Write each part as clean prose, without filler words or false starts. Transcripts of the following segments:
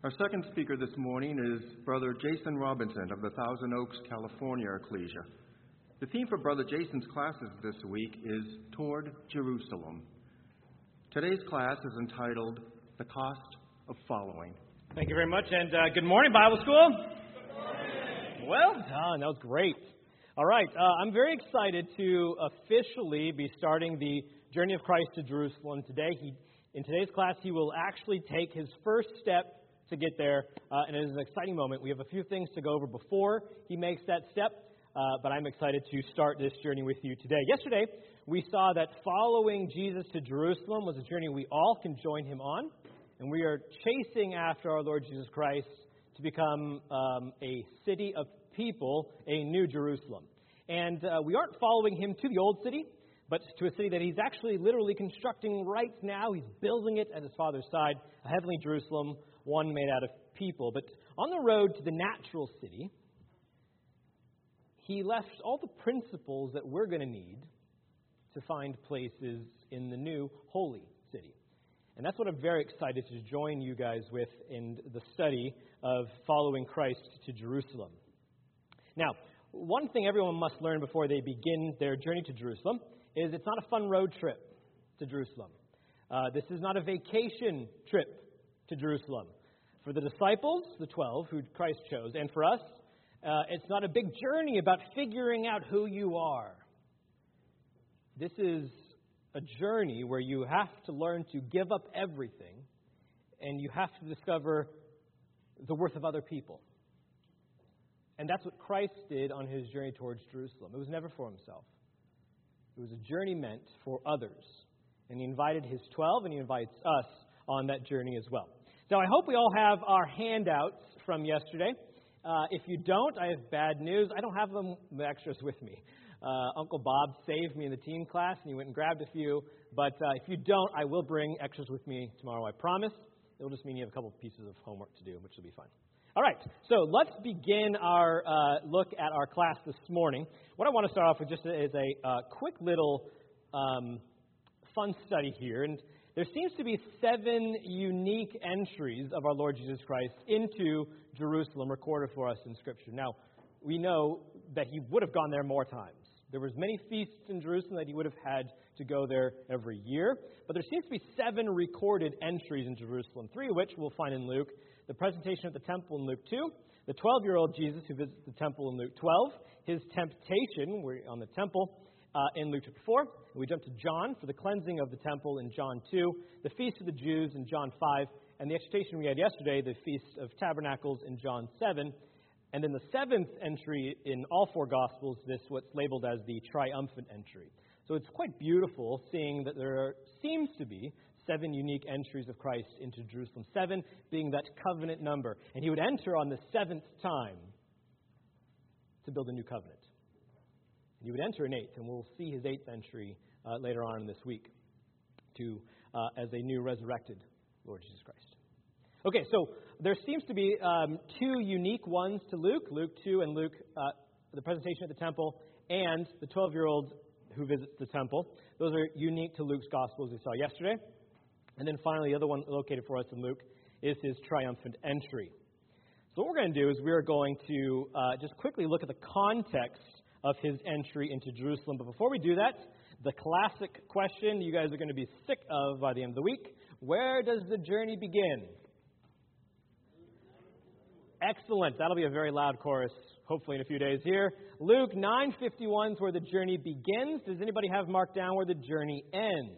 Our second speaker this morning is Brother Jason Robinson of the Thousand Oaks, California Ecclesia. The theme for Brother Jason's classes this week is Toward Jerusalem. Today's class is entitled The Cost of Following. Thank you very much, and good morning, Bible School. Good morning. Well done. That was great. All right, I'm very excited to officially be starting the journey of Christ to Jerusalem today. In today's class, he will actually take his first step to get there, and it is an exciting moment. We have a few things to go over before he makes that step, but I'm excited to start this journey with you today. Yesterday, we saw that following Jesus to Jerusalem was a journey we all can join him on, and we are chasing after our Lord Jesus Christ to become a city of people, a new Jerusalem. And we aren't following him to the old city, but to a city that he's actually literally constructing right now. He's building it at his Father's side, a heavenly Jerusalem, one made out of people. But on the road to the natural city, he left all the principles that we're going to need to find places in the new holy city. And that's what I'm very excited to join you guys with in the study of following Christ to Jerusalem. Now, one thing everyone must learn before they begin their journey to Jerusalem is it's not a fun road trip to Jerusalem. This is not a vacation trip to Jerusalem. For the disciples, the 12 who Christ chose, and for us, it's not a big journey about figuring out who you are. This is a journey where you have to learn to give up everything, and you have to discover the worth of other people. And that's what Christ did on his journey towards Jerusalem. It was never for himself. It was a journey meant for others. And he invited his 12, and he invites us on that journey as well. So I hope we all have our handouts from yesterday. If you don't, I have bad news. I don't have the extras with me. Uncle Bob saved me in the teen class, and he went and grabbed a few. But if you don't, I will bring extras with me tomorrow, I promise. It'll just mean you have a couple of pieces of homework to do, which will be fun. All right, so let's begin our look at our class this morning. What I want to start off with just is a quick little fun study here. And there seems to be 7 unique entries of our Lord Jesus Christ into Jerusalem recorded for us in Scripture. Now, we know that he would have gone there more times. There was many feasts in Jerusalem that he would have had to go there every year. But there seems to be 7 recorded entries in Jerusalem, 3 of which we'll find in Luke. The presentation at the temple in Luke 2, the 12-year-old Jesus who visits the temple in Luke 12, his temptation on the temple in Luke chapter 4. We jump to John for the cleansing of the temple in John 2, the Feast of the Jews in John 5, and the exhortation we had yesterday, the Feast of Tabernacles in John 7. And then the 7th entry in all 4 Gospels, this what's labeled as the triumphant entry. So it's quite beautiful seeing that there seems to be 7 unique entries of Christ into Jerusalem, 7 being that covenant number. And he would enter on the 7th time to build a new covenant. And he would enter an 8th, and we'll see his 8th entry later on in this week as a new resurrected Lord Jesus Christ. Okay, so there seems to be 2 unique ones to Luke 2 and Luke, the presentation at the temple, and the 12-year-old who visits the temple. Those are unique to Luke's gospel, as we saw yesterday. And then finally, the other one located for us in Luke is his triumphant entry. So what we're going to do is we are going to just quickly look at the context of his entry into Jerusalem. But before we do that, the classic question you guys are going to be sick of by the end of the week: where does the journey begin? Excellent. That'll be a very loud chorus, hopefully in a few days here. Luke 9:51 is where the journey begins. Does anybody have marked down where the journey ends?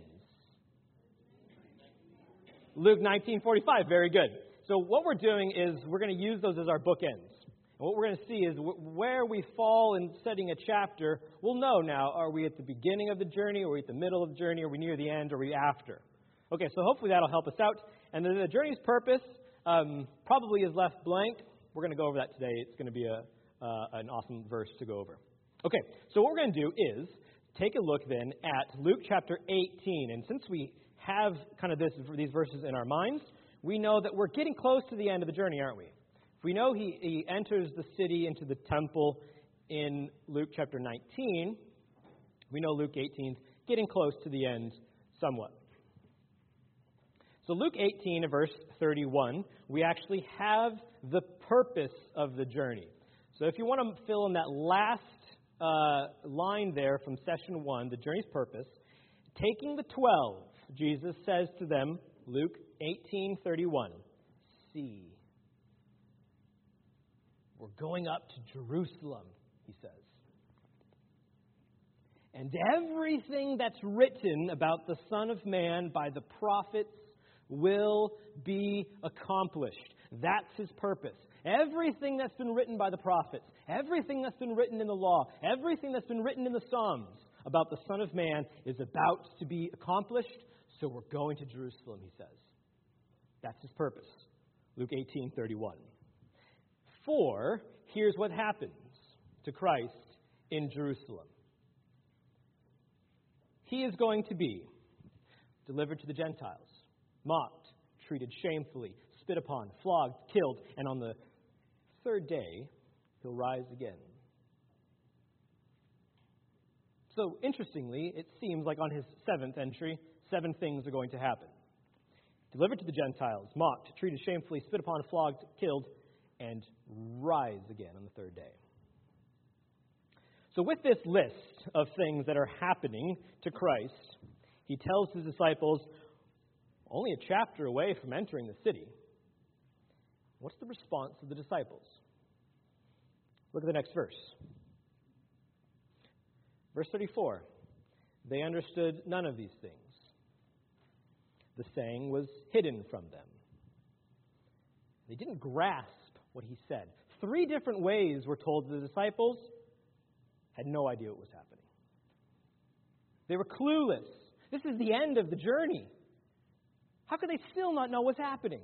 Luke 19:45. Very good. So what we're doing is we're going to use those as our bookends. And what we're going to see is where we fall in studying a chapter, we'll know now, are we at the beginning of the journey, are we at the middle of the journey, are we near the end, or are we after? Okay, so hopefully that'll help us out. And the journey's purpose probably is left blank. We're going to go over that today. It's going to be an awesome verse to go over. Okay, so what we're going to do is take a look then at Luke chapter 18. And since we have kind of these verses in our minds, we know that we're getting close to the end of the journey, aren't we? If we know he enters the city into the temple in Luke chapter 19, we know Luke 18 is getting close to the end somewhat. So Luke 18, verse 31, we actually have the purpose of the journey. So if you want to fill in that last line there from session 1, the journey's purpose, taking the 12, Jesus says to them, Luke 18:31, see, we're going up to Jerusalem, he says. And everything that's written about the Son of Man by the prophets will be accomplished. That's his purpose. Everything that's been written by the prophets, everything that's been written in the law, everything that's been written in the Psalms about the Son of Man is about to be accomplished, so we're going to Jerusalem, he says. That's his purpose. Luke 18:31. For, here's what happens to Christ in Jerusalem. He is going to be delivered to the Gentiles, mocked, treated shamefully, spit upon, flogged, killed, and on the third day, he'll rise again. So, interestingly, it seems like on his seventh entry, 7 things are going to happen. Delivered to the Gentiles, mocked, treated shamefully, spit upon, flogged, killed, and rise again on the third day. So with this list of things that are happening to Christ, he tells his disciples, only a chapter away from entering the city. What's the response of the disciples? Look at the next verse. Verse 34. They understood none of these things. The saying was hidden from them. They didn't grasp what he said. 3 different ways we're told the disciples had no idea what was happening. They were clueless. This is the end of the journey. How could they still not know what's happening?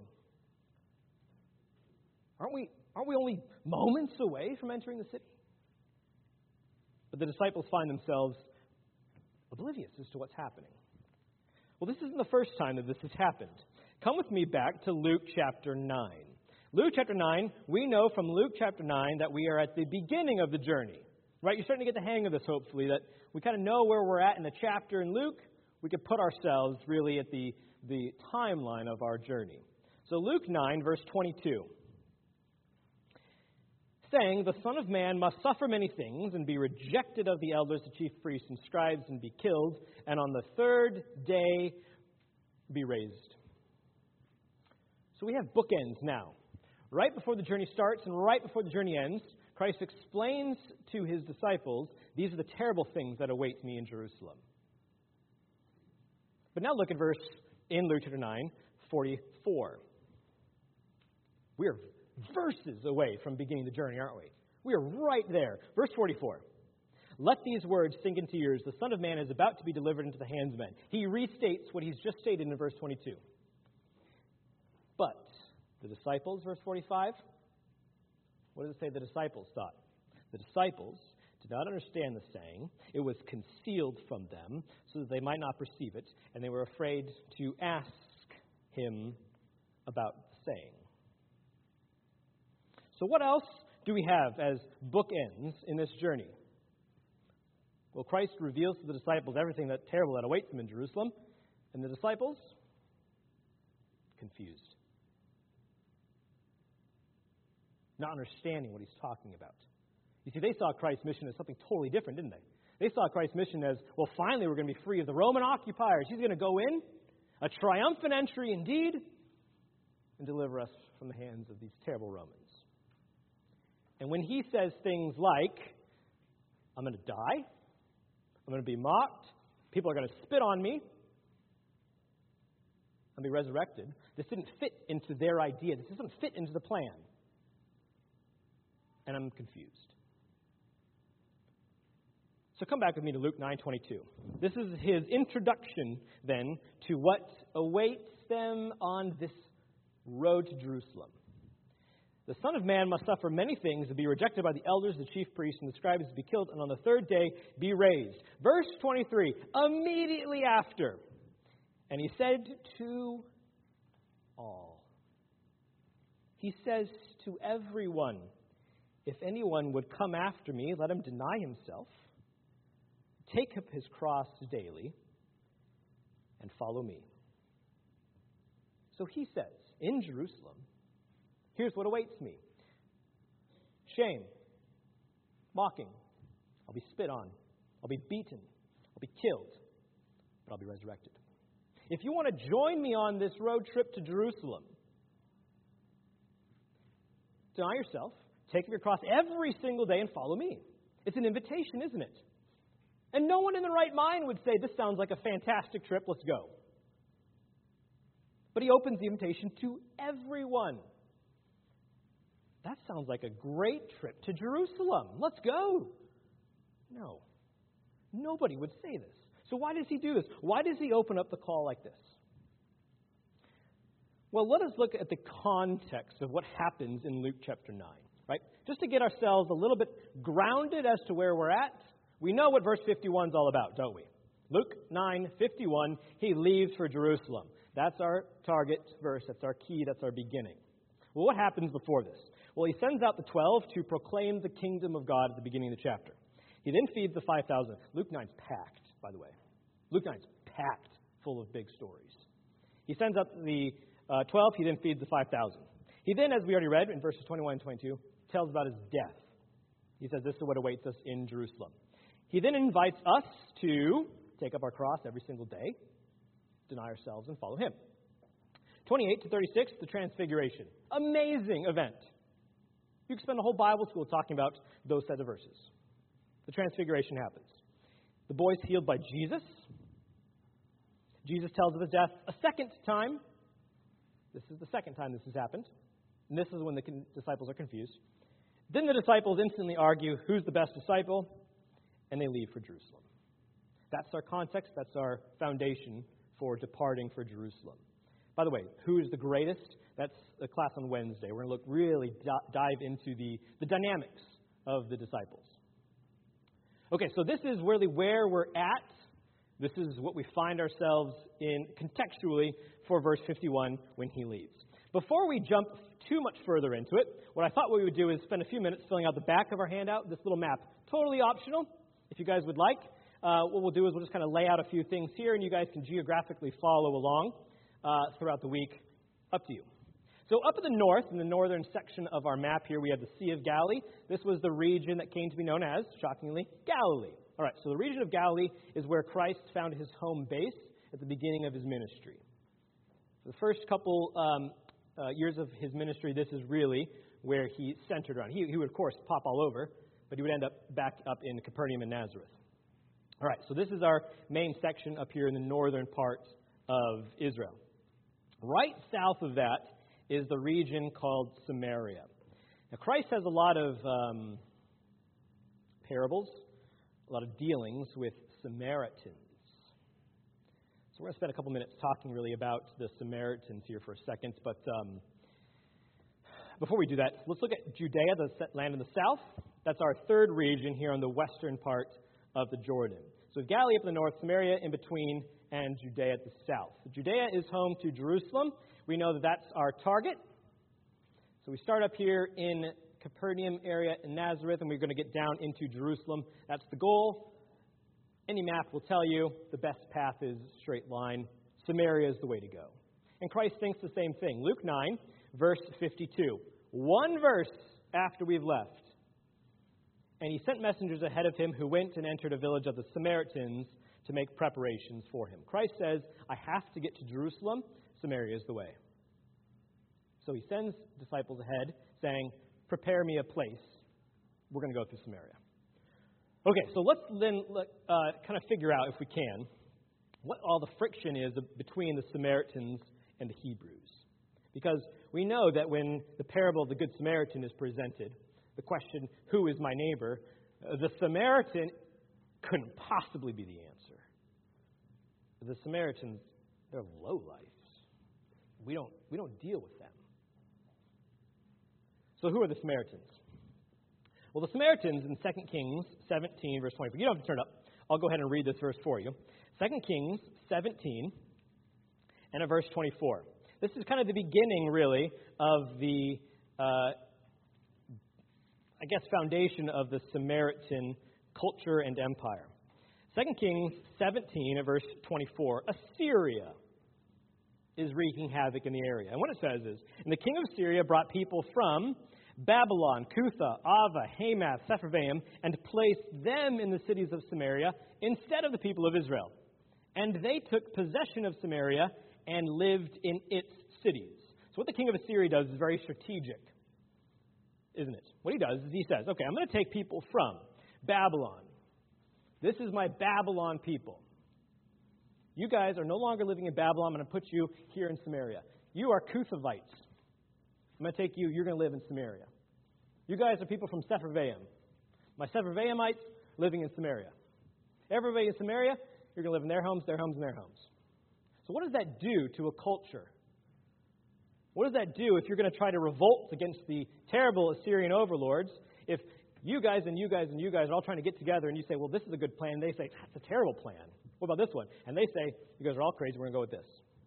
Aren't we only moments away from entering the city? But the disciples find themselves oblivious as to what's happening. Well, this isn't the first time that this has happened. Come with me back to Luke chapter 9. Luke chapter 9, we know from Luke chapter 9 that we are at the beginning of the journey. Right? You're starting to get the hang of this, hopefully, that we kind of know where we're at in the chapter in Luke. We could put ourselves really at the timeline of our journey. So Luke 9, verse 22. Saying, the Son of Man must suffer many things and be rejected of the elders, the chief priests, and scribes, and be killed, and on the third day be raised. So we have bookends now. Right before the journey starts and right before the journey ends, Christ explains to his disciples, these are the terrible things that await me in Jerusalem. But now look at verse in Luke chapter 9, 44. We are verses away from beginning the journey, aren't we? We are right there. Verse 44. Let these words sink into your ears. The Son of Man is about to be delivered into the hands of men. He restates what he's just stated in verse 22. But the disciples, verse 45, what does it say the disciples thought? The disciples did not understand the saying. It was concealed from them so that they might not perceive it, and they were afraid to ask him about the saying. So what else do we have as bookends in this journey? Well, Christ reveals to the disciples everything that terrible that awaits them in Jerusalem, and the disciples confused. Not understanding what he's talking about. You see, they saw Christ's mission as something totally different, didn't they? They saw Christ's mission as, well, finally we're going to be free of the Roman occupiers. He's going to go in, a triumphant entry indeed, and deliver us from the hands of these terrible Romans. And when he says things like, I'm going to die, I'm going to be mocked, people are going to spit on me, and be resurrected, this didn't fit into their idea. This doesn't fit into the plan. And I'm confused. So come back with me to Luke 9:22. This is his introduction, then, to what awaits them on this road to Jerusalem. The Son of Man must suffer many things and be rejected by the elders, the chief priests, and the scribes, to be killed, and on the third day be raised. Verse 23, immediately after. And he said to all. He says to everyone, if anyone would come after me, let him deny himself, take up his cross daily, and follow me. So he says, in Jerusalem, here's what awaits me. Shame, mocking, I'll be spit on, I'll be beaten, I'll be killed, but I'll be resurrected. If you want to join me on this road trip to Jerusalem, deny yourself, take up your cross every single day and follow me. It's an invitation, isn't it? And no one in the right mind would say, this sounds like a fantastic trip, let's go. But he opens the invitation to everyone. That sounds like a great trip to Jerusalem. Let's go. No. Nobody would say this. So why does he do this? Why does he open up the call like this? Well, let us look at the context of what happens in Luke chapter 9, right? Just to get ourselves a little bit grounded as to where we're at. We know what verse 51 is all about, don't we? Luke 9:51, he leaves for Jerusalem. That's our target verse. That's our key. That's our beginning. Well, what happens before this? Well, he sends out the 12 to proclaim the kingdom of God at the beginning of the chapter. He then feeds the 5,000. Luke 9's packed, by the way. Luke 9's packed full of big stories. He sends out the 12. He then feeds the 5,000. He then, as we already read in verses 21 and 22, tells about his death. He says this is what awaits us in Jerusalem. He then invites us to take up our cross every single day, deny ourselves, and follow him. 28 to 36, the Transfiguration. Amazing event. You could spend a whole Bible school talking about those set of verses. The Transfiguration happens. The boy's healed by Jesus. Jesus tells of his death a second time. This is the second time this has happened. And this is when the disciples are confused. Then the disciples instantly argue who's the best disciple, and they leave for Jerusalem. That's our context. That's our foundation for departing for Jerusalem. By the way, who is the greatest? That's a class on Wednesday. We're going to look really dive into the dynamics of the disciples. Okay, so this is really where we're at. This is what we find ourselves in contextually for verse 51 when he leaves. Before we jump too much further into it, what I thought we would do is spend a few minutes filling out the back of our handout, this little map. Totally optional, if you guys would like. What we'll do is we'll just kind of lay out a few things here, and you guys can geographically follow along throughout the week. Up to you. So up in the north, in the northern section of our map here, we have the Sea of Galilee. This was the region that came to be known as, shockingly, Galilee. All right, so the region of Galilee is where Christ found his home base at the beginning of his ministry. For the first couple years of his ministry, this is really where he centered around. He would, of course, pop all over, but he would end up back up in Capernaum and Nazareth. All right, so this is our main section up here in the northern part of Israel. Right south of that is the region called Samaria. Now, Christ has a lot of parables, a lot of dealings with Samaritans. So we're going to spend a couple minutes talking really about the Samaritans here for a second. But before we do that, let's look at Judea, the land in the south. That's our third region here on the western part of the Jordan. So Galilee up in the north, Samaria in between, and Judea at the south. Judea is home to Jerusalem. We know that that's our target. So we start up here in Capernaum area in Nazareth, and we're going to get down into Jerusalem. That's the goal. Any map will tell you the best path is straight line. Samaria is the way to go. And Christ thinks the same thing. Luke 9, verse 52. One verse after we've left. And he sent messengers ahead of him who went and entered a village of the Samaritans to make preparations for him. Christ says, I have to get to Jerusalem. Samaria is the way. So he sends disciples ahead saying, prepare me a place. We're going to go through Samaria. Okay, so let's then kind of figure out, if we can, what all the friction is between the Samaritans and the Hebrews. Because we know that when the parable of the Good Samaritan is presented, the question, who is my neighbor, the Samaritan couldn't possibly be the answer. The Samaritans, they're lowlifes. We don't deal with them. So who are the Samaritans? Well, the Samaritans in 2 Kings 17, verse 24. You don't have to turn it up. I'll go ahead and read this verse for you. 2 Kings 17 and verse 24. This is kind of the beginning, really, of the, foundation of the Samaritan culture and empire. 2 Kings 17 and verse 24. Assyria. is wreaking havoc in the area. And what it says is, and the king of Syria brought people from Babylon, Cutha, Ava, Hamath, Sepharvaim, and placed them in the cities of Samaria instead of the people of Israel. And they took possession of Samaria and lived in its cities. So what the king of Assyria does is very strategic, isn't it? What he does is he says, okay, I'm going to take people from Babylon. This is my Babylon people. You guys are no longer living in Babylon. I'm going to put you here in Samaria. You are Cuthavites. I'm going to take you. You're going to live in Samaria. You guys are people from Sepharvaim. My Sepharvaimites living in Samaria. Everybody in Samaria, you're going to live in their homes, their homes, and their homes. So what does that do to a culture? What does that do if you're going to try to revolt against the terrible Assyrian overlords? If you guys and you guys and you guys are all trying to get together and you say, well, this is a good plan. They say, that's a terrible plan. What about this one? And they say, you guys are all crazy. We're going to go with this.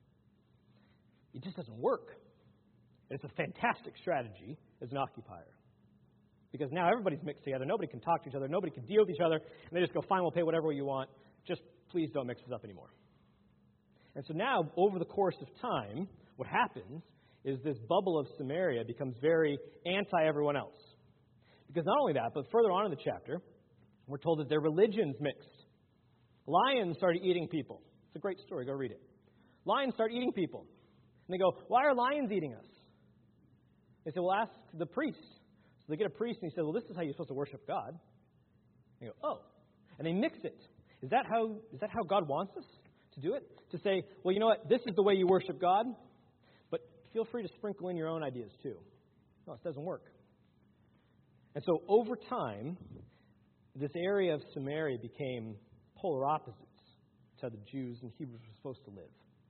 It just doesn't work. It's a fantastic strategy as an occupier. Because now everybody's mixed together. Nobody can talk to each other. Nobody can deal with each other. And they just go, fine, we'll pay whatever you want. Just please don't mix us up anymore. And so now, over the course of time, what happens is this bubble of Samaria becomes very anti-everyone else. Because not only that, but further on in the chapter, we're told that their religion's mixed. Lions started eating people. It's a great story. Go read it. Lions start eating people. And they go, why are lions eating us? They say, well, ask the priest. So they get a priest and he says, well, this is how you're supposed to worship God. And they go, oh. And they mix it. Is that how God wants us to do it? To say, well, you know what? This is the way you worship God. But feel free to sprinkle in your own ideas too. No, it doesn't work. And so over time, this area of Samaria became polar opposites to how the Jews and Hebrews were supposed to live.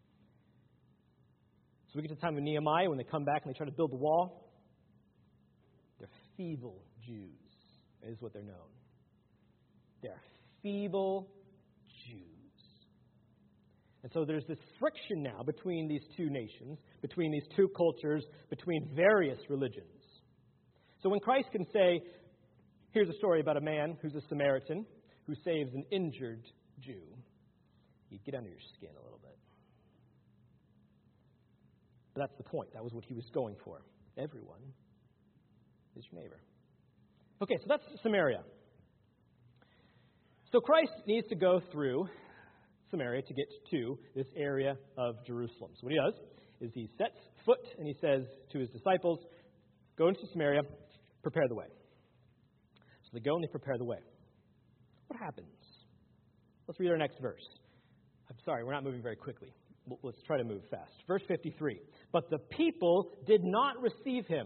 So we get to the time of Nehemiah when they come back and they try to build the wall. They're feeble Jews, is what they're known. They're feeble Jews. And so there's this friction now between these two nations, between these two cultures, between various religions. So when Christ can say, here's a story about a man who's a Samaritan who saves an injured Jew, you get under your skin a little bit. But that's the point. That was what he was going for. Everyone is your neighbor. Okay, so that's Samaria. So Christ needs to go through Samaria to get to this area of Jerusalem. So what he does is he sets foot and he says to his disciples, go into Samaria, prepare the way. So they go and they prepare the way. What happens? Let's read our next verse. I'm sorry, we're not moving very quickly. Let's try to move fast. Verse 53. But the people did not receive him.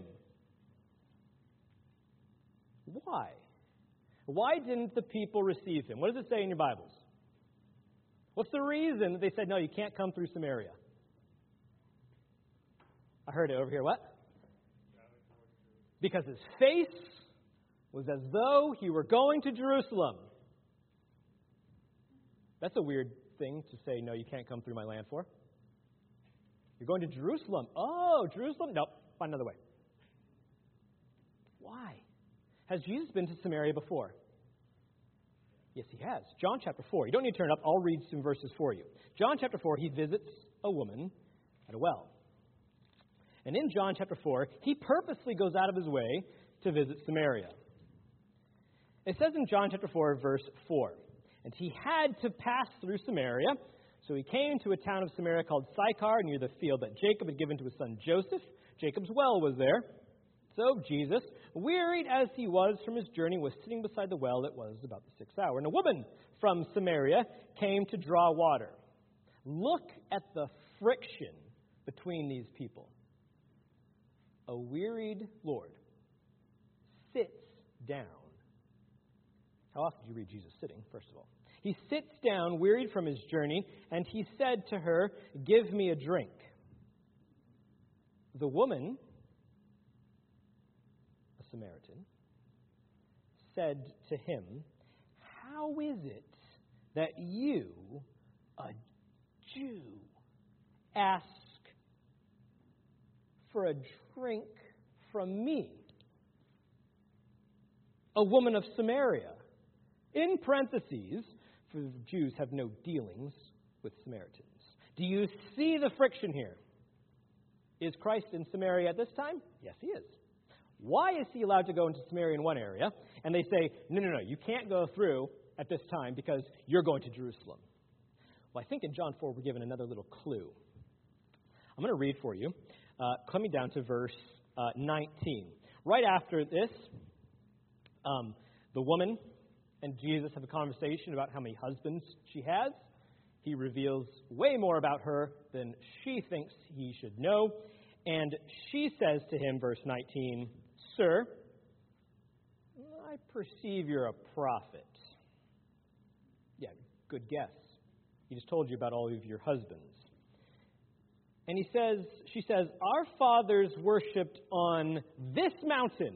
Why? Why didn't the people receive him? What does it say in your Bibles? What's the reason that they said, no, you can't come through Samaria? I heard it over here. What? Because his face was as though he were going to Jerusalem. That's a weird thing to say, no, you can't come through my land for. You're going to Jerusalem. Oh, Jerusalem? Nope, find another way. Why? Has Jesus been to Samaria before? Yes, he has. John chapter 4. You don't need to turn it up. I'll read some verses for you. John chapter 4, he visits a woman at a well. And in John chapter 4, he purposely goes out of his way to visit Samaria. It says in John chapter 4, verse 4, and he had to pass through Samaria, so he came to a town of Samaria called Sychar, near the field that Jacob had given to his son Joseph. Jacob's well was there. So Jesus, wearied as he was from his journey, was sitting beside the well. It was about the 6th hour. And a woman from Samaria came to draw water. Look at the friction between these people. A wearied Lord sits down. How often do you read Jesus sitting, first of all? He sits down, wearied from his journey, and he said to her, give me a drink. The woman, a Samaritan, said to him, how is it that you, a Jew, ask for a drink from me, a woman of Samaria? In parentheses, for the Jews have no dealings with Samaritans. Do you see the friction here? Is Christ in Samaria at this time? Yes, he is. Why is he allowed to go into Samaria in one area? And they say, no, you can't go through at this time because you're going to Jerusalem. Well, I think in John 4 we're given another little clue. I'm going to read for you, coming down to verse 19. Right after this, the woman and Jesus have a conversation about how many husbands she has. He reveals way more about her than she thinks he should know. And she says to him, verse 19, "Sir, I perceive you're a prophet." Yeah, good guess. He just told you about all of your husbands. And she says, "Our fathers worshipped on this mountain.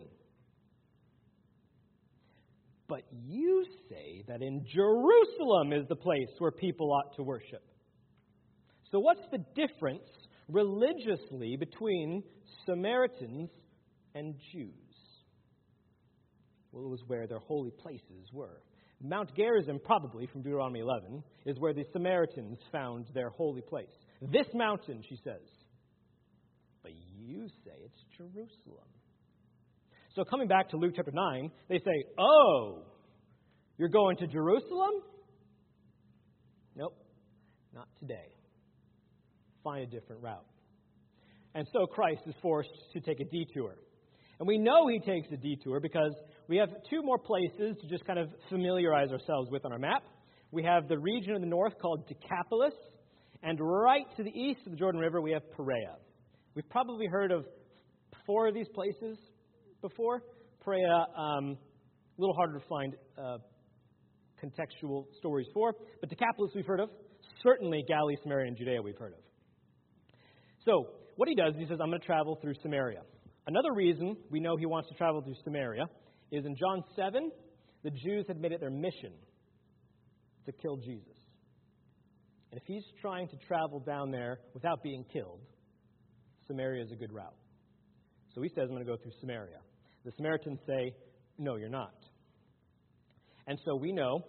But you say that in Jerusalem is the place where people ought to worship." So what's the difference religiously between Samaritans and Jews? Well, it was where their holy places were. Mount Gerizim, probably from Deuteronomy 11, is where the Samaritans found their holy place. This mountain, she says. But you say it's Jerusalem. So coming back to Luke chapter 9, they say, "Oh, you're going to Jerusalem?" Nope, not today. Find a different route. And so Christ is forced to take a detour. And we know he takes a detour because we have two more places to just kind of familiarize ourselves with on our map. We have the region in the north called Decapolis, and right to the east of the Jordan River we have Perea. We've probably heard of 4 of these places before. Perea, a little harder to find contextual stories for, but Decapolis we've heard of. Certainly Galilee, Samaria, and Judea we've heard of. So what he does is he says, "I'm going to travel through Samaria." Another reason we know he wants to travel through Samaria is in John 7, the Jews had made it their mission to kill Jesus. And if he's trying to travel down there without being killed, Samaria is a good route. So he says, "I'm going to go through Samaria." The Samaritans say, "No, you're not." And so we know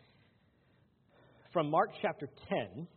from Mark chapter 10,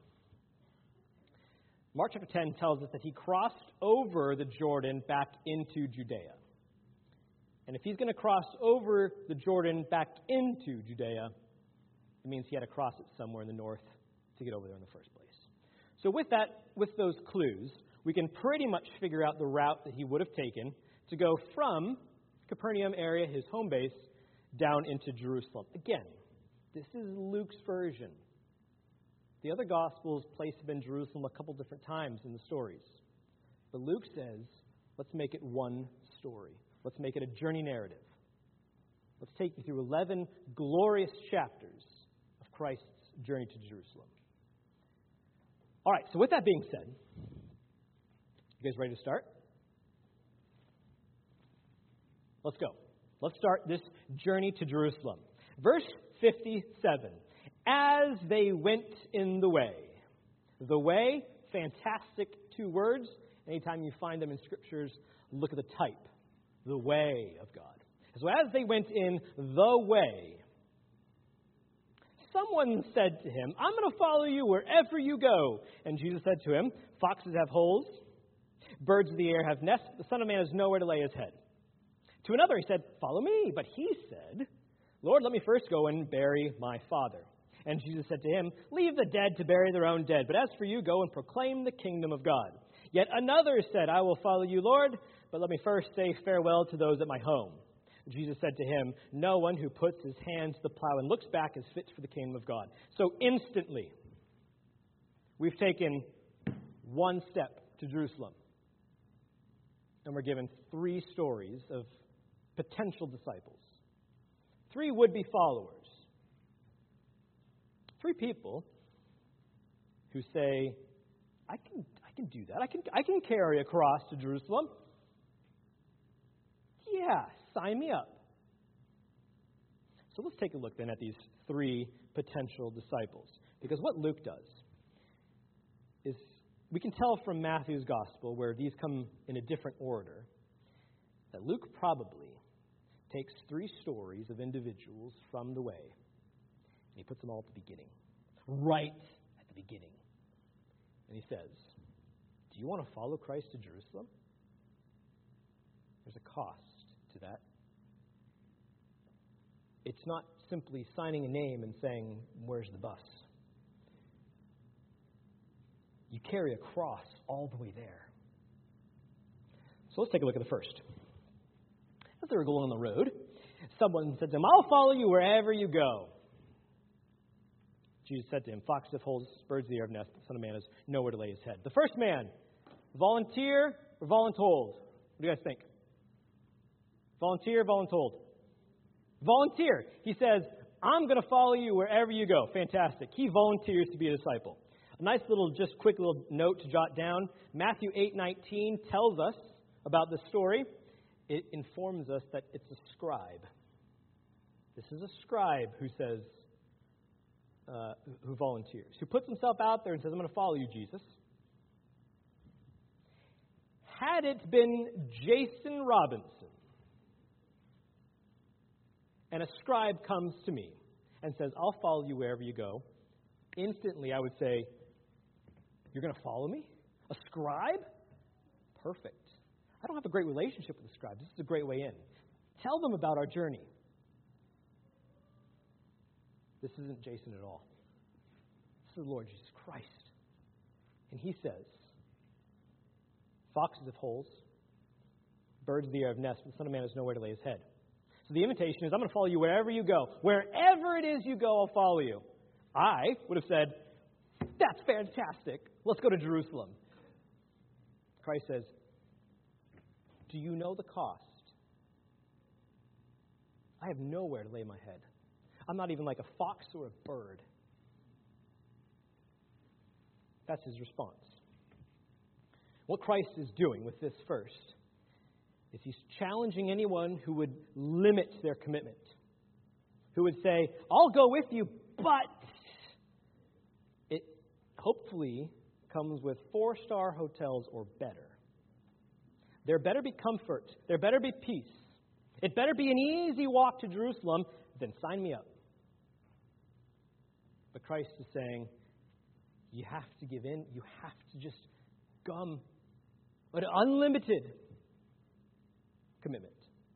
Mark chapter 10 tells us that he crossed over the Jordan back into Judea. And if he's going to cross over the Jordan back into Judea, it means he had to cross it somewhere in the north to get over there in the first place. So with those clues, we can pretty much figure out the route that he would have taken to go from Capernaum area, his home base, down into Jerusalem. Again, this is Luke's version. The other Gospels place him in Jerusalem a couple different times in the stories. But Luke says, let's make it one story. Let's make it a journey narrative. Let's take you through 11 glorious chapters of Christ's journey to Jerusalem. All right, so with that being said, you guys ready to start? Let's go. Let's start this journey to Jerusalem. Verse 57. As they went in the way. The way, fantastic 2 words. Anytime you find them in scriptures, look at the type. The way of God. So as they went in the way, someone said to him, "I'm going to follow you wherever you go." And Jesus said to him, "Foxes have holes, birds of the air have nests, the Son of Man has nowhere to lay his head." To another he said, "Follow me." But he said, "Lord, let me first go and bury my father." And Jesus said to him, "Leave the dead to bury their own dead, but as for you, go and proclaim the kingdom of God." Yet another said, "I will follow you, Lord, but let me first say farewell to those at my home." Jesus said to him, "No one who puts his hand to the plow and looks back is fit for the kingdom of God." So instantly, we've taken one step to Jerusalem. And we're given 3 stories of potential disciples. 3 would-be followers. 3 people who say, I can do that. I can carry a cross to Jerusalem. Yeah, sign me up. So let's take a look then at these 3 potential disciples. Because what Luke does is, we can tell from Matthew's gospel, where these come in a different order, that Luke probably takes 3 stories of individuals from the way, and he puts them all at the beginning. Right at the beginning. And he says, do you want to follow Christ to Jerusalem? There's a cost to that. It's not simply signing a name and saying, where's the bus? You carry a cross all the way there. So let's take a look at the first. As they were going on the road, someone said to him, I'll follow you wherever you go. Jesus said to him, foxes have holes, birds of the air have nests, but the Son of Man has nowhere to lay his head. The first man, volunteer or voluntold? What do you guys think? Volunteer, voluntold? Volunteer. He says, I'm going to follow you wherever you go. Fantastic. He volunteers to be a disciple. A nice little, just quick little note to jot down. Matthew 8:19 tells us about this story. It informs us that it's a scribe. This is a scribe who says, who volunteers, who puts himself out there and says, I'm going to follow you, Jesus. Had it been Jason Robinson, and a scribe comes to me and says, I'll follow you wherever you go, instantly I would say, you're going to follow me? A scribe? Perfect. I don't have a great relationship with the scribe. This is a great way in. Tell them about our journey. This isn't Jason at all. This is the Lord Jesus Christ. And he says, foxes have holes, birds of the air have nests, but the Son of Man has nowhere to lay his head. So the invitation is, I'm going to follow you wherever you go. Wherever it is you go, I'll follow you. I would have said, that's fantastic. Let's go to Jerusalem. Christ says, do you know the cost? I have nowhere to lay my head. I'm not even like a fox or a bird. That's his response. What Christ is doing with this first is he's challenging anyone who would limit their commitment, who would say, I'll go with you, but it hopefully comes with 4-star hotels or better. There better be comfort. There better be peace. It better be an easy walk to Jerusalem. Then sign me up. But Christ is saying, you have to give in. You have to just come. But unlimited commitment.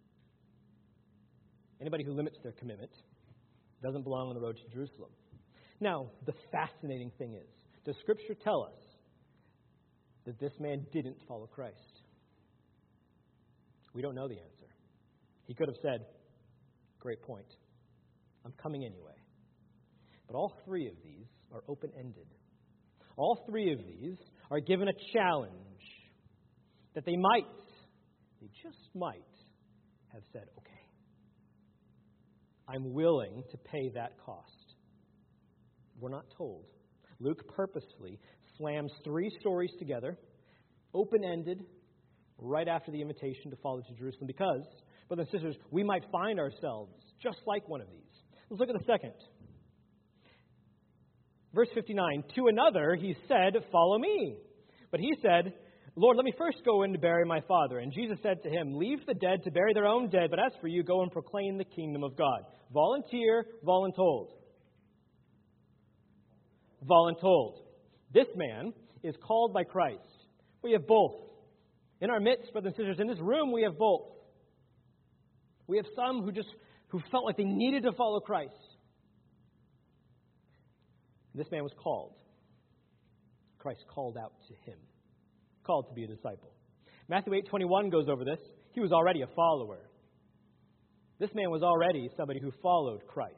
Anybody who limits their commitment doesn't belong on the road to Jerusalem. Now, the fascinating thing is, does Scripture tell us that this man didn't follow Christ? We don't know the answer. He could have said, great point. I'm coming anyway. But all three of these are open-ended. All three of these are given a challenge that they just might have said, okay, I'm willing to pay that cost. We're not told. Luke purposefully slams 3 stories together, open-ended, right after the invitation to follow to Jerusalem, because, brothers and sisters, we might find ourselves just like one of these. Let's look at the second. Verse 59, to another he said, follow me. But he said, Lord, let me first go in to bury my father. And Jesus said to him, leave the dead to bury their own dead, but as for you, go and proclaim the kingdom of God. Volunteer, voluntold. Voluntold. This man is called by Christ. We have both. In our midst, brothers and sisters, in this room, we have both. We have some who felt like they needed to follow Christ. This man was called. Christ called out to him. Called to be a disciple. Matthew 8:21 goes over this. He was already a follower. This man was already somebody who followed Christ.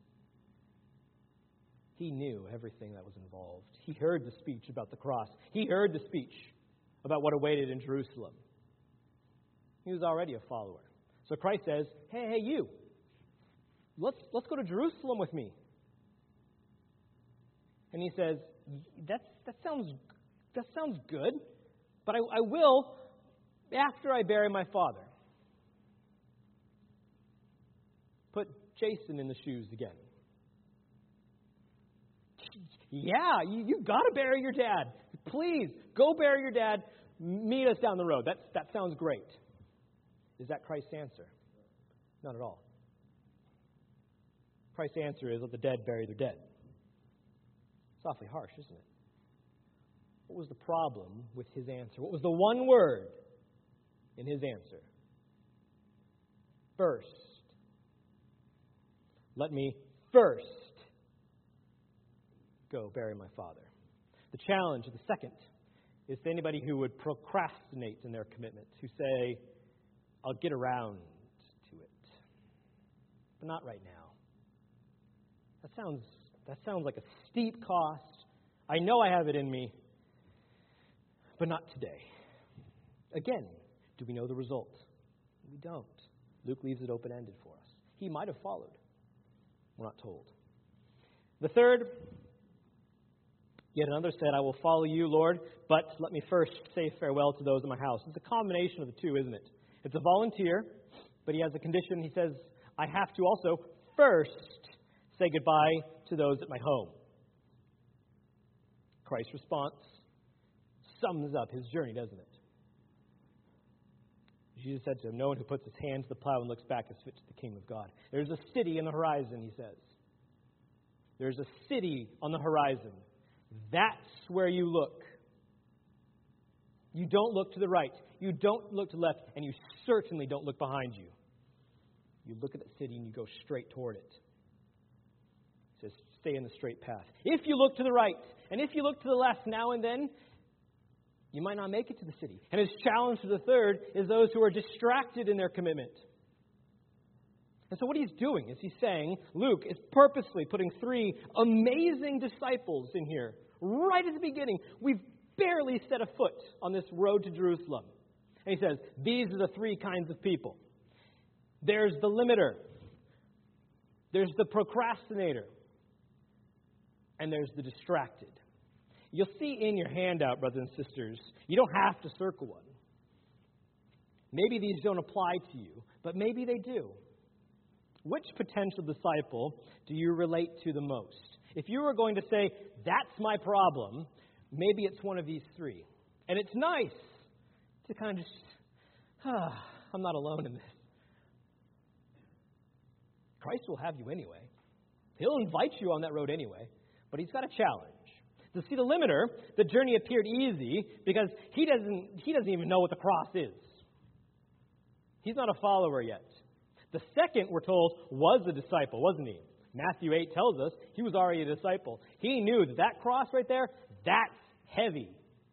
He knew everything that was involved. He heard the speech about the cross. He heard the speech about what awaited in Jerusalem. He was already a follower. So Christ says, hey, you, let's go to Jerusalem with me. And he says, that sounds good, but I will after I bury my father. Put Jason in the shoes again. Yeah, you've got to bury your dad. Please, go bury your dad. Meet us down the road. That sounds great. Is that Christ's answer? Not at all. Christ's answer is, let the dead bury their dead. It's awfully harsh, isn't it? what was the problem with his answer? What was the one word in his answer? First. Let me first go bury my father. The challenge of the second is to anybody who would procrastinate in their commitment, who say, I'll get around to it, but not right now. That sounds like a steep cost. I know I have it in me, but not today. Again, do we know the result? We don't. Luke leaves it open-ended for us. He might have followed. We're not told. The third, yet another said, I will follow you, Lord, but let me first say farewell to those in my house. It's a combination of the two, isn't it? It's a volunteer, but he has a condition. He says, I have to also first say goodbye to those at my home. Christ's response sums up his journey, doesn't it? Jesus said to him, no one who puts his hand to the plow and looks back is fit to the kingdom of God. There's a city in the horizon, he says. There's a city on the horizon. That's where you look. You don't look to the right. You don't look to the left. And you certainly don't look behind you. You look at that city and you go straight toward it. He says, stay in the straight path. If you look to the right and if you look to the left now and then, you might not make it to the city. And his challenge to the third is those who are distracted in their commitment. And so what he's doing is he's saying, Luke is purposely putting three amazing disciples in here. Right at the beginning, we've barely set a foot on this road to Jerusalem. And he says, these are the three kinds of people. There's the limiter. There's the procrastinator. And there's the distracted. You'll see in your handout, brothers and sisters, you don't have to circle one. Maybe these don't apply to you, but maybe they do. Which potential disciple do you relate to the most? If you were going to say, that's my problem, maybe it's one of these three. And it's nice to kind of just, I'm not alone in this. Christ will have you anyway. He'll invite you on that road anyway, but he's got a challenge. To see the limiter, the journey appeared easy because he doesn't even know what the cross is. He's not a follower yet. The second, we're told, was a disciple, wasn't he? Matthew 8 tells us he was already a disciple. He knew that cross right there, that's heavy.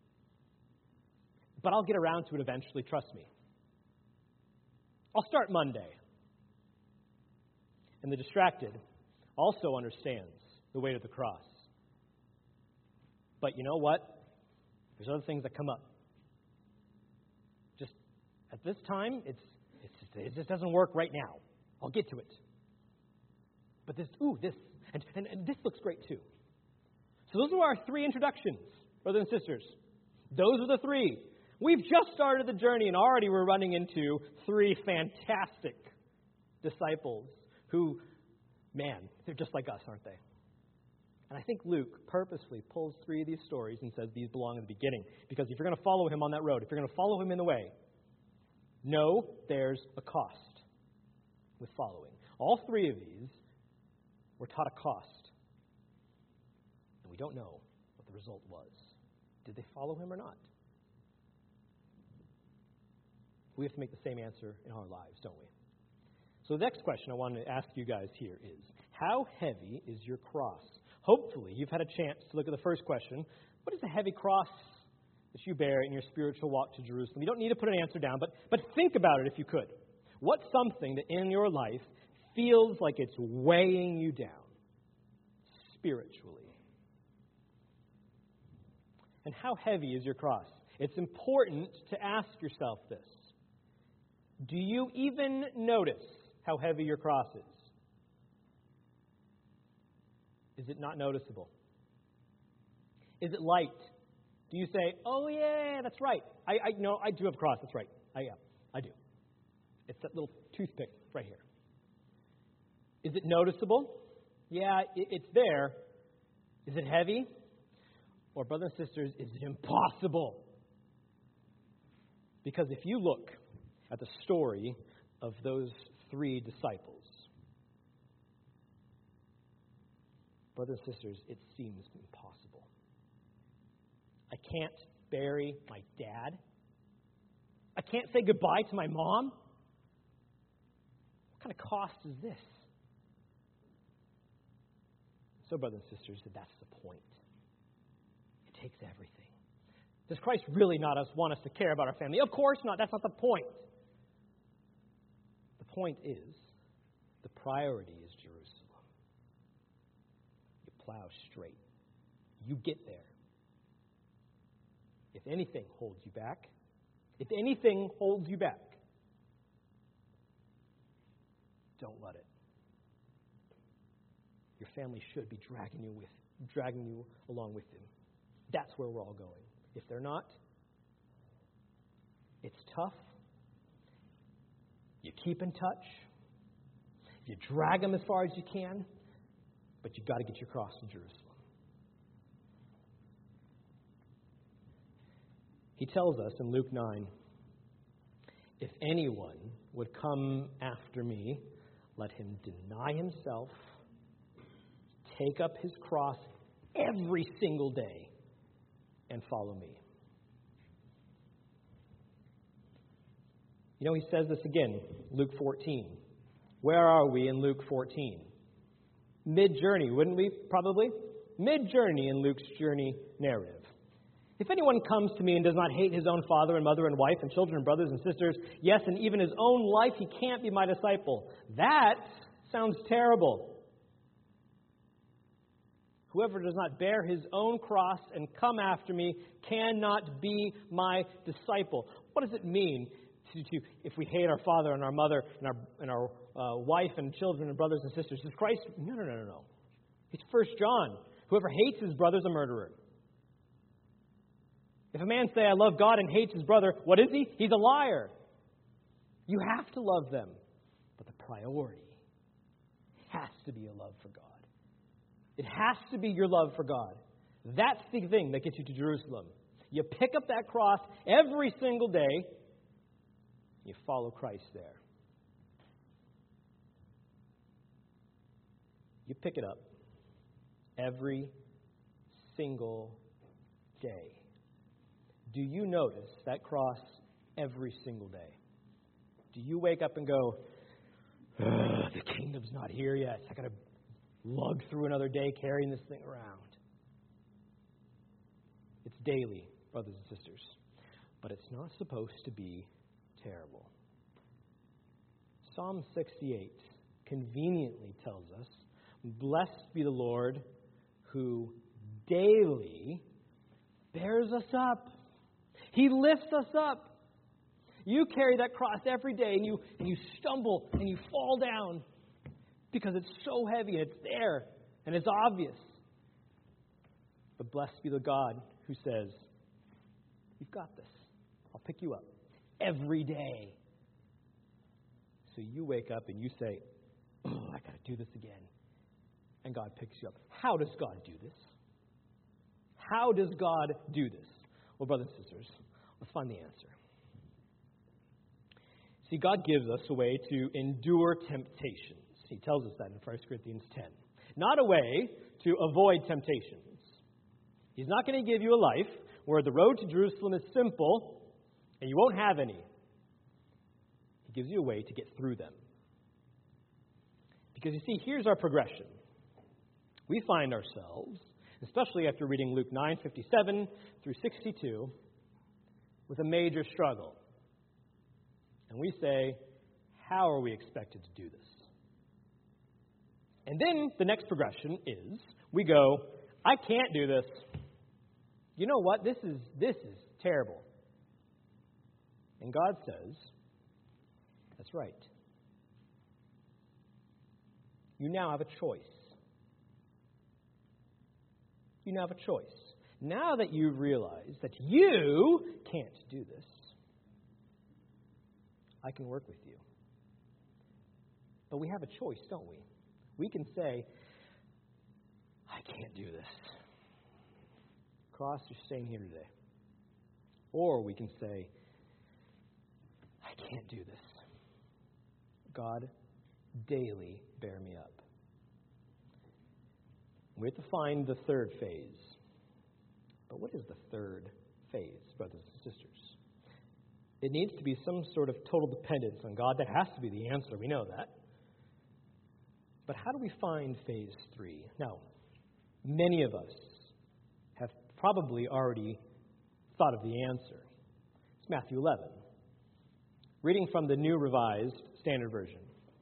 But I'll get around to it eventually, trust me. I'll start Monday. And the distracted also understands the weight of the cross. But you know what? There's other things that come up. Just at this time, it just doesn't work right now. I'll get to it. But this, and this looks great too. So those are our three introductions, brothers and sisters. Those are the three. We've just started the journey and already we're running into three fantastic disciples who, man, they're just like us, aren't they? And I think Luke purposely pulls three of these stories and says these belong in the beginning. Because if you're going to follow him on that road, if you're going to follow him in the way, know there's a cost with following. All three of these were taught a cost. And we don't know what the result was. Did they follow him or not? We have to make the same answer in our lives, don't we? So the next question I want to ask you guys here is, how heavy is your cross? Hopefully, you've had a chance to look at the first question. What is the heavy cross that you bear in your spiritual walk to Jerusalem? You don't need to put an answer down, but think about it if you could. What's something that in your life feels like it's weighing you down spiritually? And how heavy is your cross? It's important to ask yourself this. Do you even notice how heavy your cross is? Is it not noticeable? Is it light? Do you say, oh yeah, that's right. I do have a cross, that's right. I do. It's that little toothpick right here. Is it noticeable? Yeah, it's there. Is it heavy? Or, brothers and sisters, is it impossible? Because if you look at the story of those three disciples, brothers and sisters, it seems impossible. I can't bury my dad. I can't say goodbye to my mom. What kind of cost is this? So, brothers and sisters, that's the point. It takes everything. Does Christ really not want us to care about our family? Of course not. That's not the point. The point is, the priority is Jerusalem. You plow straight. You get there. If anything holds you back, don't let it. Your family should be dragging you along with them. That's where we're all going. If they're not, it's tough. You keep in touch. You drag them as far as you can, but you've got to get your cross to Jerusalem. He tells us in Luke 9, if anyone would come after me, let him deny himself, take up his cross every single day, and follow me. You know, he says this again, Luke 14. Where are we in Luke 14? Mid-journey, wouldn't we, probably? Mid-journey in Luke's journey narrative. If anyone comes to me and does not hate his own father and mother and wife and children and brothers and sisters, yes, and even his own life, he can't be my disciple. That sounds terrible. Whoever does not bear his own cross and come after me cannot be my disciple. What does it mean to if we hate our father and our mother and our wife and children and brothers and sisters? Does Christ? No. It's 1 John. Whoever hates his brother is a murderer. If a man say, I love God and hates his brother, what is he? He's a liar. You have to love them. But the priority has to be a love for God. It has to be your love for God. That's the thing that gets you to Jerusalem. You pick up that cross every single day. You follow Christ there. You pick it up every single day. Do you notice that cross every single day? Do you wake up and go, the kingdom's not here yet. I got to lug through another day carrying this thing around. It's daily, brothers and sisters. But it's not supposed to be terrible. Psalm 68 conveniently tells us, blessed be the Lord who daily bears us up. He lifts us up. You carry that cross every day and you stumble and you fall down because it's so heavy and it's there and it's obvious. But blessed be the God who says, you've got this. I'll pick you up every day. So you wake up and you say, I got to do this again. And God picks you up. How does God do this? How does God do this? Well, brothers and sisters, let's find the answer. See, God gives us a way to endure temptations. He tells us that in 1 Corinthians 10. Not a way to avoid temptations. He's not going to give you a life where the road to Jerusalem is simple and you won't have any. He gives you a way to get through them. Because you see, here's our progression. We find ourselves, especially after reading Luke 9:57 through 62, with a major struggle. And we say, how are we expected to do this? And then the next progression is, we go, I can't do this. You know what? This is terrible. And God says, that's right. You now have a choice. You now have a choice. Now that you've realized that you can't do this, I can work with you. But we have a choice, don't we? We can say, I can't do this. Cross, you're staying here today. Or we can say, I can't do this. God, daily bear me up. We have to find the third phase. But what is the third phase, brothers and sisters? It needs to be some sort of total dependence on God. That has to be the answer. We know that. But how do we find phase 3? Now, many of us have probably already thought of the answer. It's Matthew 11. Reading from the New Revised Standard Version.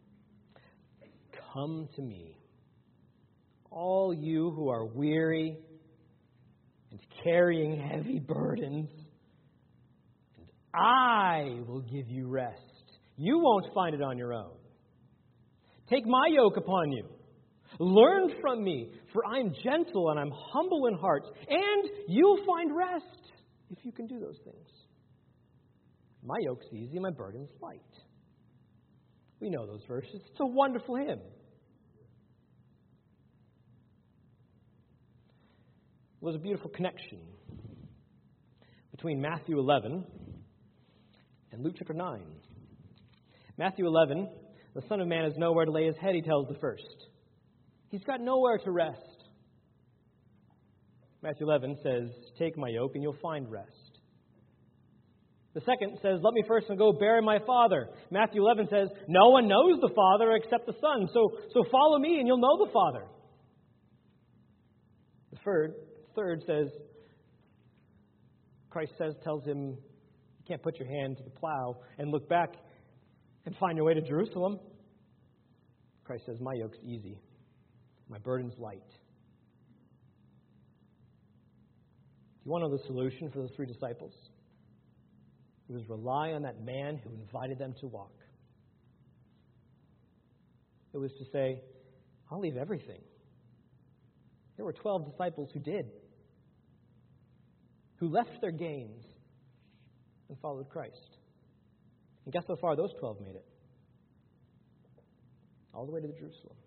Come to me, all you who are weary and carrying heavy burdens, and I will give you rest. You won't find it on your own. Take my yoke upon you. Learn from me, for I am gentle and I'm humble in heart, and you'll find rest if you can do those things. My yoke's easy, my burden's light. We know those verses. It's a wonderful hymn. There's a beautiful connection between Matthew 11 and Luke chapter 9. Matthew 11, the Son of Man has nowhere to lay his head, he tells the first. He's got nowhere to rest. Matthew 11 says, take my yoke and you'll find rest. The second says, let me first go bury my Father. Matthew 11 says, no one knows the Father except the Son, so follow me and you'll know the Father. The third says, Christ tells him, you can't put your hand to the plow and look back and find your way to Jerusalem. Christ says, my yoke's easy. My burden's light. Do you want to know the solution for those 3 disciples? It was rely on that man who invited them to walk. It was to say, I'll leave everything. There were 12 disciples who did. Who left their gains and followed Christ. And guess how far those 12 made it? All the way to Jerusalem.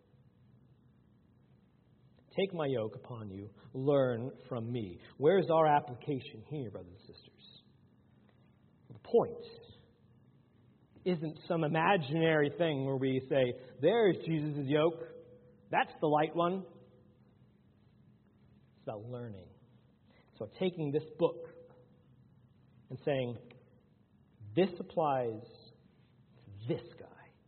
Take my yoke upon you. Learn from me. Where's our application here, brothers and sisters? The point isn't some imaginary thing where we say, there's Jesus' yoke. That's the light one. It's about learning. So taking this book and saying, this applies to this guy.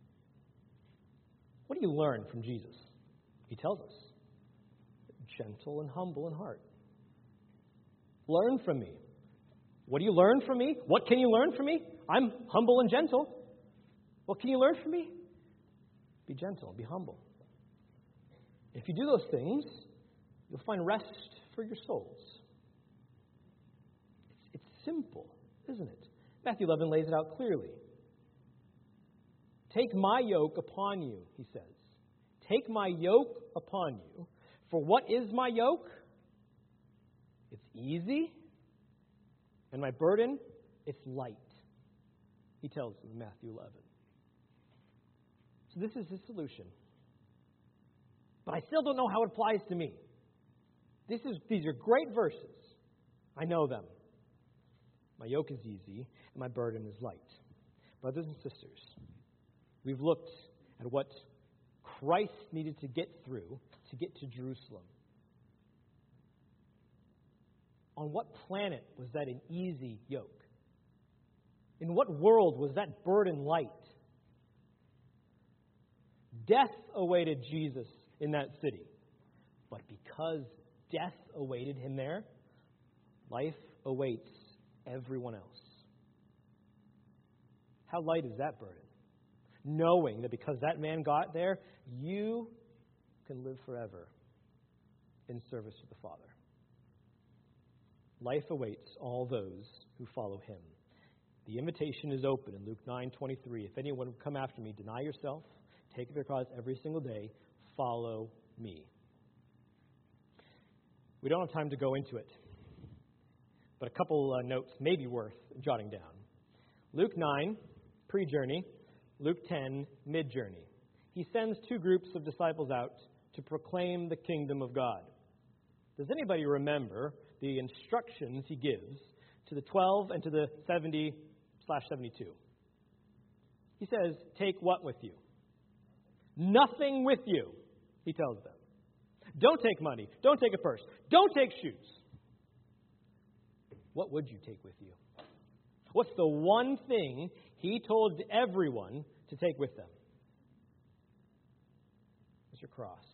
What do you learn from Jesus? He tells us. Gentle and humble in heart. Learn from me. What do you learn from me? What can you learn from me? I'm humble and gentle. What can you learn from me? Be gentle, be humble. If you do those things, you'll find rest for your souls. It's simple, isn't it? Matthew 11 lays it out clearly. Take my yoke upon you, he says. Take my yoke upon you. For what is my yoke? It's easy. And my burden, it's light. He tells them in Matthew 11. So this is his solution. But I still don't know how it applies to me. These are great verses. I know them. My yoke is easy and my burden is light. Brothers and sisters, we've looked at what Christ needed to get through to get to Jerusalem. On what planet was that an easy yoke? In what world was that burden light? Death awaited Jesus in that city. But because death awaited him there, life awaits everyone else. How light is that burden? Knowing that because that man got there, you can live forever in service to the Father. Life awaits all those who follow him. The invitation is open in Luke 9:23. If anyone would come after me, deny yourself, take up your cross every single day, follow me. We don't have time to go into it, but a couple notes may be worth jotting down. Luke 9, pre-journey. Luke 10, mid-journey. He sends 2 groups of disciples out to proclaim the kingdom of God. Does anybody remember the instructions he gives to the 12 and to the 70/72? He says, take what with you? Nothing with you, he tells them. Don't take money. Don't take a purse. Don't take shoes. what would you take with you? What's the one thing he told everyone to take with them? It's your cross.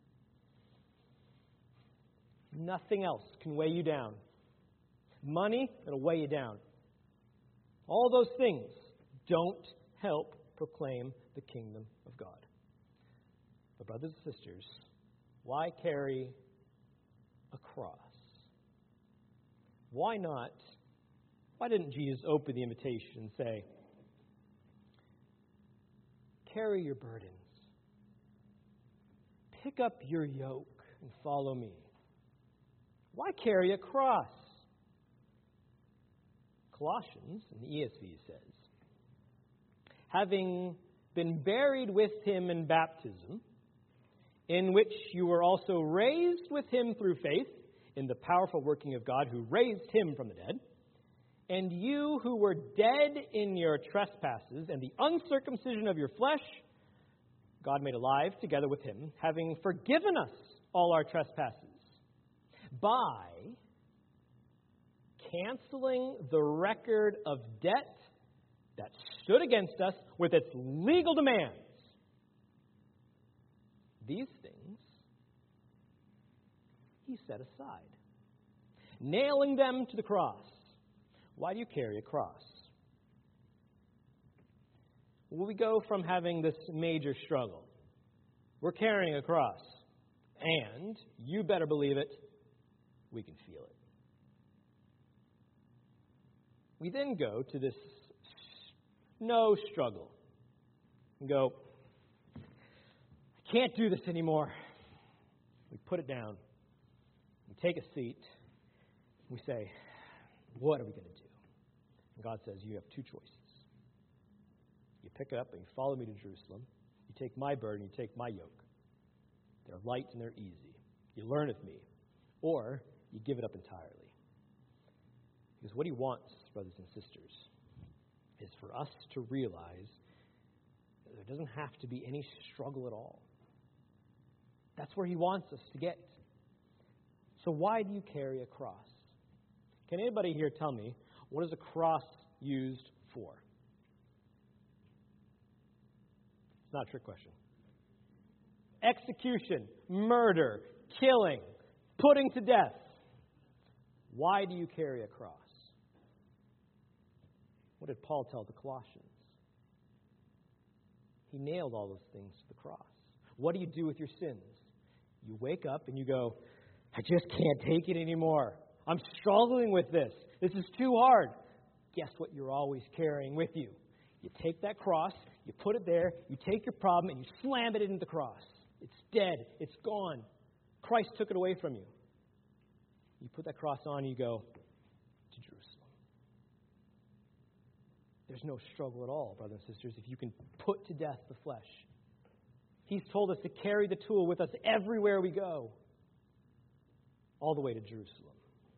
Nothing else can weigh you down. Money, it'll weigh you down. All those things don't help proclaim the kingdom of God. But brothers and sisters, why carry a cross? Why not? Why didn't Jesus open the invitation and say, carry your burdens, pick up your yoke and follow me? Why carry a cross? Colossians, in the ESV, says, having been buried with him in baptism, in which you were also raised with him through faith in the powerful working of God who raised him from the dead, and you who were dead in your trespasses and the uncircumcision of your flesh, God made alive together with him, having forgiven us all our trespasses, by canceling the record of debt that stood against us with its legal demands. These things he set aside, nailing them to the cross. Why do you carry a cross? Well, we go from having this major struggle. We're carrying a cross. And, you better believe it, we can feel it. We then go to this no struggle. And go, I can't do this anymore. We put it down. We take a seat. We say, what are we going to do? And God says, you have two choices. You pick it up and you follow me to Jerusalem. You take my burden, you take my yoke. They're light and they're easy. You learn of me. Or you give it up entirely. Because what he wants, brothers and sisters, is for us to realize that there doesn't have to be any struggle at all. That's where he wants us to get. So why do you carry a cross? Can anybody here tell me, what is a cross used for? It's not a trick question. Execution, murder, killing, putting to death. Why do you carry a cross? What did Paul tell the Colossians? He nailed all those things to the cross. What do you do with your sins? You wake up and you go, I just can't take it anymore. I'm struggling with this. This is too hard. Guess what you're always carrying with you? You take that cross, you put it there, you take your problem and you slam it into the cross. It's dead. It's gone. Christ took it away from you. You put that cross on and you go to Jerusalem. There's no struggle at all, brothers and sisters, if you can put to death the flesh. He's told us to carry the tool with us everywhere we go, all the way to Jerusalem.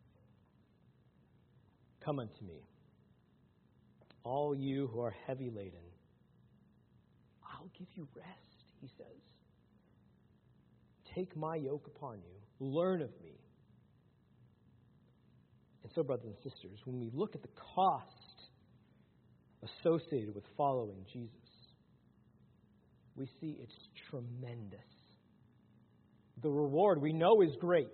Come unto me, all you who are heavy laden. I'll give you rest, he says. Take my yoke upon you. Learn of me. And so, brothers and sisters, when we look at the cost associated with following Jesus, we see it's tremendous. The reward we know is great.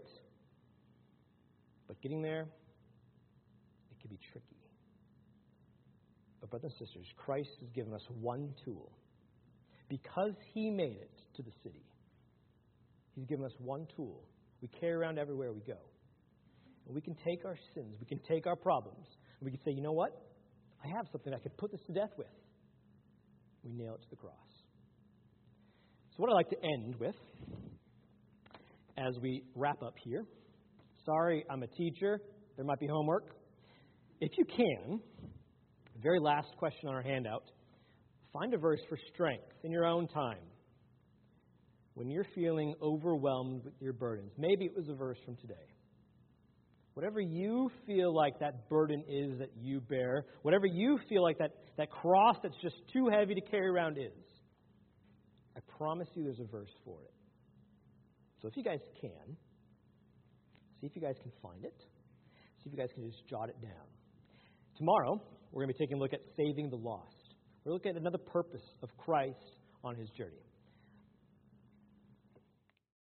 But getting there, it can be tricky. But brothers and sisters, Christ has given us one tool. Because he made it to the city, he's given us one tool we carry around everywhere we go. And we can take our sins, we can take our problems, and we can say, you know what? I have something I could put this to death with. We nail it to the cross. So what I'd like to end with, as we wrap up here, sorry, I'm a teacher. There might be homework. If you can, the very last question on our handout, find a verse for strength in your own time. When you're feeling overwhelmed with your burdens, maybe it was a verse from today. Whatever you feel like that burden is that you bear, whatever you feel like that cross that's just too heavy to carry around is, I promise you there's a verse for it. So if you guys can, see if you guys can find it. See if you guys can just jot it down. Tomorrow, we're going to be taking a look at saving the lost. We're looking at another purpose of Christ on his journey.